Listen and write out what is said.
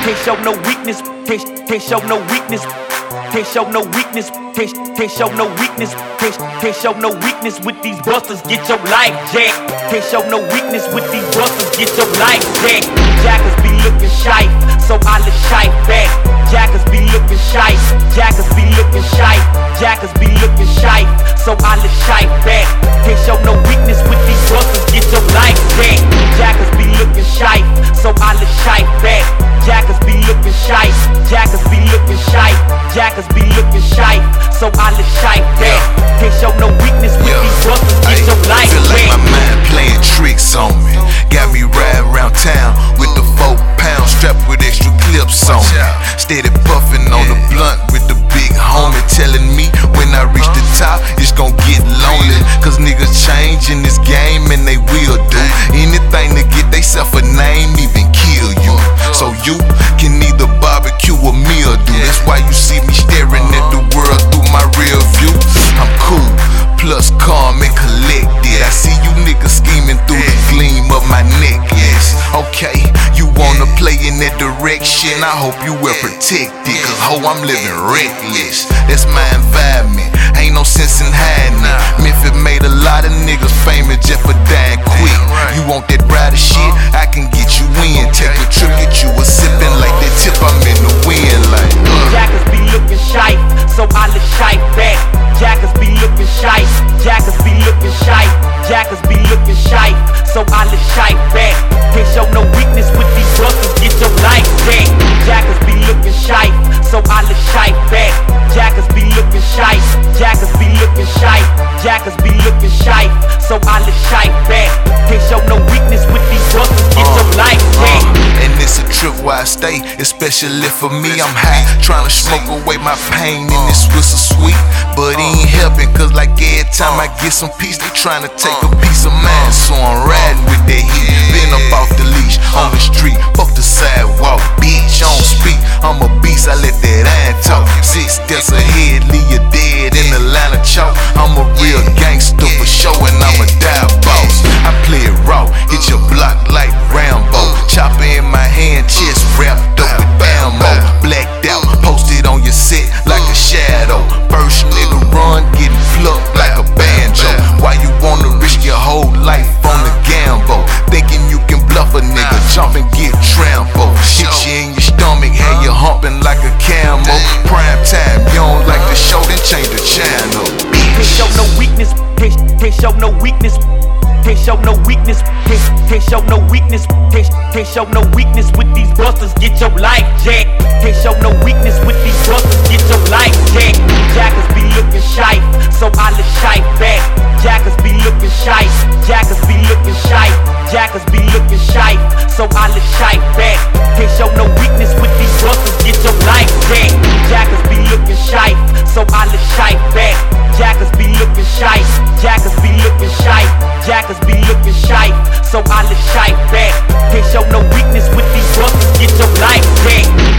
Can't show no weakness, can't show no weakness. Can't show no weakness, can't show no weakness, can't show no weakness with these busters, get your life jacked. Can't show no weakness with these busters, get your life jacked. Jackers be looking shy, so I look shy back. Jackers be looking shy, jackers be looking shy, jackers be looking shy, so I look shy back. Can't show no weakness with these busters, get your life jacked. Jackers be looking shy, so I look shy back. Jackers be looking shy, jackers be looking shy, jackers be looking shy, so I look shy back. Can't show no weakness with these busters, get your life feel like back. my mind playing tricks on me. Got me riding around town with the 4 pound strapped with extra clips on me. Steady puffing on the blunt with the big homie, telling me when I reach the top it's gon' get lonely. Cause niggas change in this game and they will do anything to get they self a name, even kill you. So you can either barbecue or meal do. That's why you see me staring at the world through my rear view. I'm cool, plus calm and collected. I see you niggas scheming through the gleam of my necklace. Okay, you wanna play in that direction, I hope you well protected. Cause ho, I'm living reckless. That's my environment, ain't no sense in hiding it. Memphis made a lot of niggas famous just for dying quick. You want that rider shit, I can get you in. Take a trip, get you a sippin' like that tip, I'm in the wind like Jackers be looking shy, so I look shy back. Jackers be looking shy, jackers be looking shy, jackers be looking shy, so I look shy back. Can't show no weakness with these busters, get your life back. Jackers be looking shy, so I look shy back. Jackers be looking shy, jackers be looking shy, jackers be looking shy, so I look shy back. Can't show no weakness with these busters, get your life back. And it's a trip where I stay, especially for me. I'm high, trying to smoke away my pain in this whistle sweet, but it ain't helping, cause like every time I get some peace, they trying to take a piece of mine. So I'm riding with that heat, been up off the leash, on the street, fuck the sidewalk, bitch. I don't speak, I'm a beast, I let that iron talk. 6 steps ahead, leave you dead in the line of chalk. I'm a real gangster for sure, and I'm a die boss. I play it raw, hit your block like Rambo. Chopper in my hand, chest wrapped up with ammo. Blacked out, posted on your set like a shadow. First nigga run, getting plucked like a banjo. Why you wanna risk your whole life on the gamble? Thinking you can bluff a nigga, jump and get trampled. Hit you in your stomach, have you humping like a camel. Prime time, you don't like the show, then change the channel. Can't show no weakness, can't show no weakness. Can't show no weakness, can't show no weakness, can't show no weakness with these busters, get your life jacked. Can't show no weakness with these busters, get your life jacked. Jackers be looking shy, so I look shy back. Jackers be looking shy, jackers be looking shy, jackers be looking shy, so I look shy back. Can't show no weakness with these busters, get your life jacked. Jackers be looking shy, so I look shy back. Jackers be looking shy, jackers be looking shy, jackers be looking shy, so I look shy back. Can't show no weakness with these busters, get your life back.